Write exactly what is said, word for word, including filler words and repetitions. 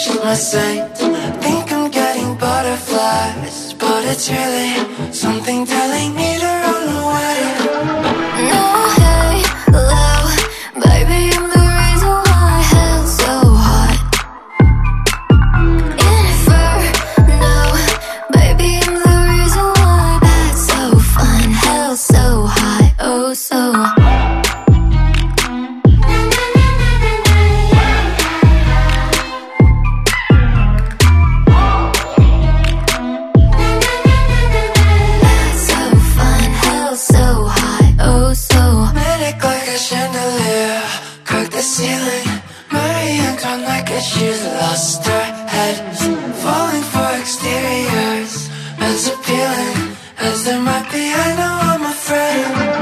she's my saint. Think I'm getting butterflies, but it's really something telling me to run away. No, hey, low, baby, I'm the reason why hell's so hot. Inferno, baby, I'm the reason why that's so fun. Hell's so hot, oh so hot. Ceiling, Marie Antoinette like it, she's lost her head. Falling for exteriors, as appealing as there might be. I know I'm afraid.